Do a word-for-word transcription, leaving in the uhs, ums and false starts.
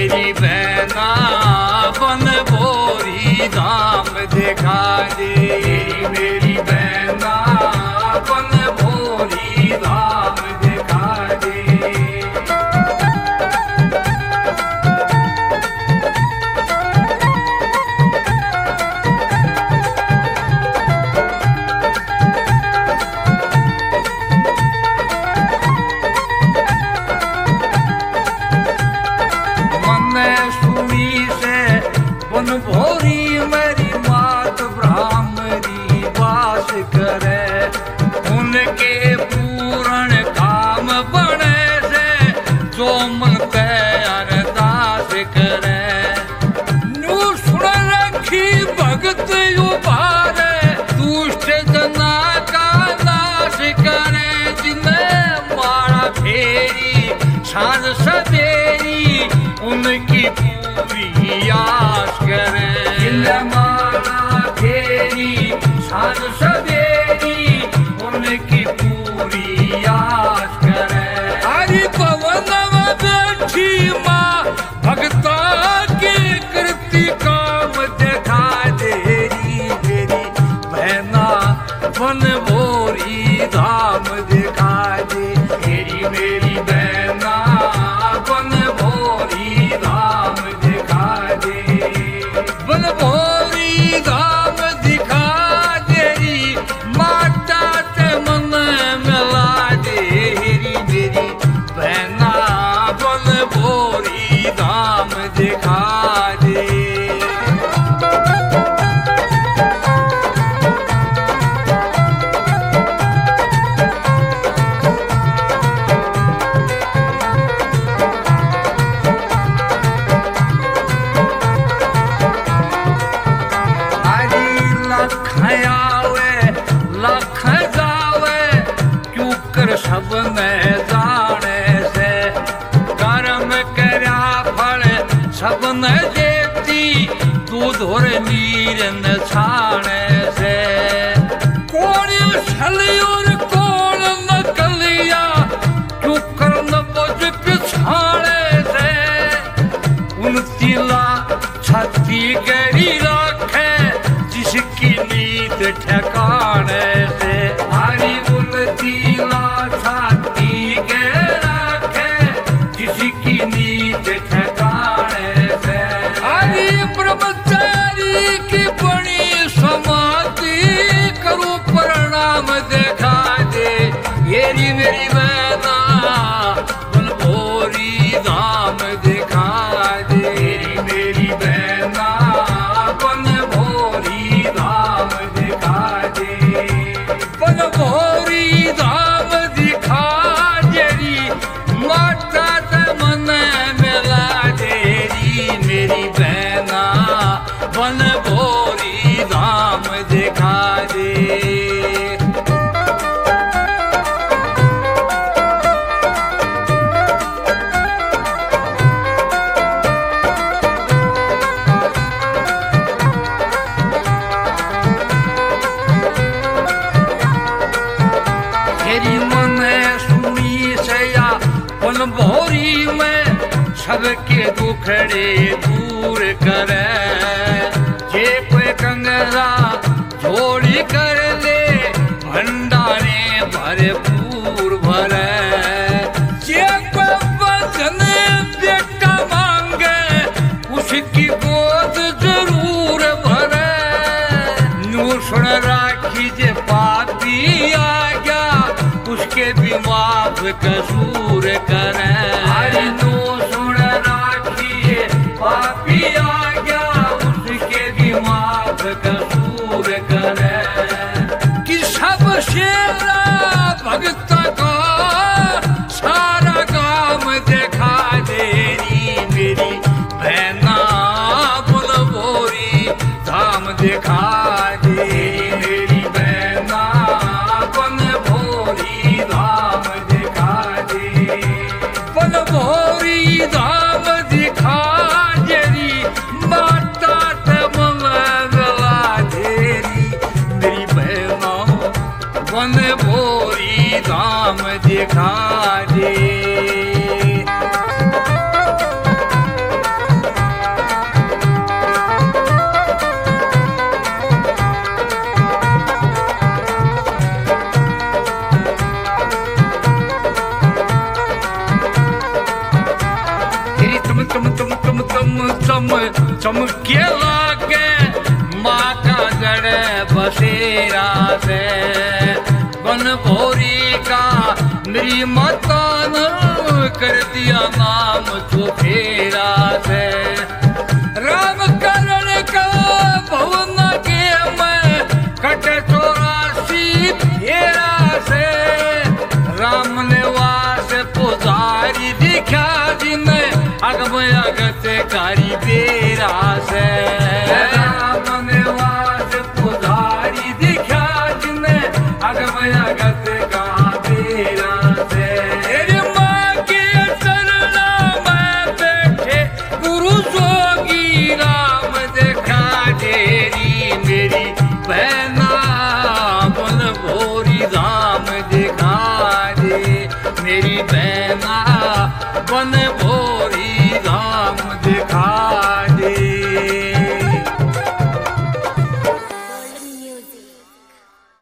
मेरी बहना बन भोरी धाम दिखा दे। मेरी बहना बन भोरी धाम दिखा दे। बन भोरी मेरी मात ब्राह्मणी वास करे। उनके पूर्ण काम बने से जो मन तय अरदास करे। न्यू सुन रखी भगत उबारे दुष्ट जना का नाश करे। जिन्हें मारा फेरी शान सवेरी उनकी पूरी आस करे। जिन्हें मारा फेरी शान सवेरी उनकी पूरी आस करे। हरि पवन में बैठी माँ भगता के कृति काम दिखा देरी। मेरी बहना बन भोरी धाम दिखा दे। मेरी मेरी बहना बन भोरी धाम दिखा दे। बन भोरी धाम दिखा देरी माता ते मन मिला देरी। मेरी बहना बन भोरी धाम दिखा दे। लख जावे क्यों कर सब ने जाने से। कर्म करया फल सब ने देती दूध और नीर न छाने से। कौन छली और कौन नकलिया क्यों कर न बोझ पिछाने से। उन तिला छाती गरी रखे जिसकी नींद ठिकाने से। हरि उल्टीला छाती के रखे जिसकी नींद ठिकाने से। हरि ब्रह्मचारी की बड़ी समाधि करूं प्रणाम दिखा दे। येरी मेरी बहना बन भोरी धाम दिखा दे। मेरी बहना बन भोरी धाम दिखा दे। बन भोरी धाम दिखा देरी माता ते मन मिला देरी। मेरी बहना बन भोरी धाम दिखा दे। बन भोरी में सबके दुखड़े दूर करे। जे कोई कंगरा जोड़ी कर ले भंडारे भरपूर भरे। जे कोई वचन बेटा मांगे उसकी गोद जरूर भरे। न्यू सुन राखी जे पापी आ गया उसके भी माफ कसूर करे। हरि नो सुन राखी पापी आ गया उसके भी माफ कसूर करे। कि सब शेरा भगत का सारा काम दिखा देरी। मेरी बहना बन भोरी धाम दिखा दे। मेरी बहना बन भोरी धाम दिखा दे। बन भोरी धाम दिखा देरी माता ते मन मिला देरी। मेरी बहना बन भोरी धाम दिखा दे। चम चम चम चम चम चमके लागे माँ का गढ़ बसेरा से बन भोरी का मेरी माता ने कर दिया नाम चौफेरा से राम करण का भवन के मैं कट चौरासी फेरा से राम ने वास पुजारी दिखा जिन्हें अगम अगत कारी बेरा से राम ने वास पुजारी दिखा जिन्हें अगम अगत का बेरा से तेरी माँ के चरणा में बैठे गुरु जोगी राम देखा तेरी मेरी बहना बन भोरी धाम दिखा दे मेरी बहना बन भोरी